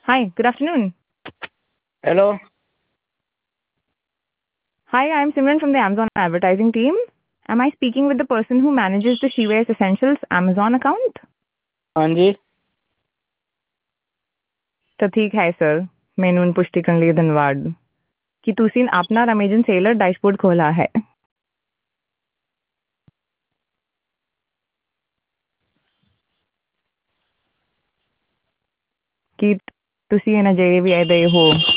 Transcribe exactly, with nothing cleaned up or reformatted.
Hi, good afternoon. Hello. Hi, I'm Simran from the Amazon advertising team. Am I speaking with the person who manages the She Wears Essentials Amazon account? हाँ जी. तो ठीक है sir, ਮੈਨੂੰ ਹੁਣ ਪੁਸ਼ਟੀ ਕਰਨ ਲਈ ਧੰਨਵਾਦ ਕਿ ਤੁਸੀਂ ਆਪਣਾ ਅਮੇਜ਼ਨ ਸੇਲਰ ਡੈਸ਼ਬੋਰਡ ਖੋਲਾ ਹੈ ਕਿ ਤੁਸੀਂ ਇਹਨਾਂ ਜਿਹੜੇ ਵੀ ਇਹਦੇ ਹੋ